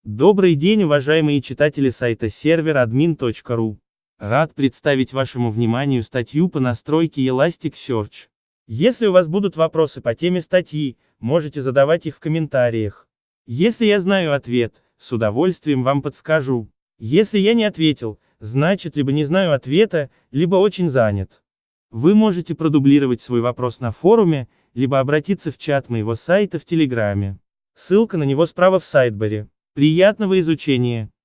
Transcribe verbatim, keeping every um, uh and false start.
Добрый день, уважаемые читатели сайта сервер админ точка ру. Рад представить вашему вниманию статью по настройке Elasticsearch. Если у вас будут вопросы по теме статьи, можете задавать их в комментариях. Если я знаю ответ, с удовольствием вам подскажу. Если я не ответил, значит либо не знаю ответа, либо очень занят. Вы можете продублировать свой вопрос на форуме, либо обратиться в чат моего сайта в Телеграме. Ссылка на него справа в сайдбаре. Приятного изучения!